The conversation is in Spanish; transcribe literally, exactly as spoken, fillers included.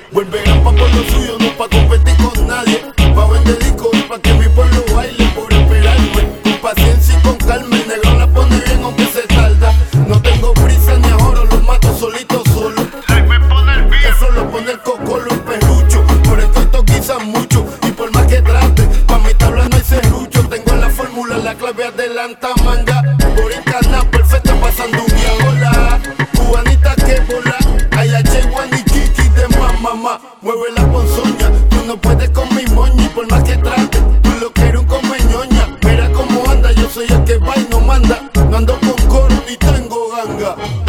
Vuelve a pa' por lo suyo, no pa' competir con nadie. Pa' vender discos y pa' que mi pueblo baile por esperarme. Con paciencia y con calma, el negro la pone bien aunque se tarda. No tengo prisa ni ahora, los mato solito solo. Eso lo pone el cocolo, el perrucho. Por esto estos guisan mucho y por más que trate, pa' mi tabla no hay serrucho. Tengo la fórmula, la clave adelanta manga. Por el canal perfecto pasando un día. Hola, cubanita que bola. Ay, H, Juan y Kiki de mamá. Mueve la ponzoña, tú no puedes con mi moña. Y por más que trate, tú lo que eres un come ñoña. Mira cómo anda, yo soy el que va y no manda. No ando con coro ni tengo ganga.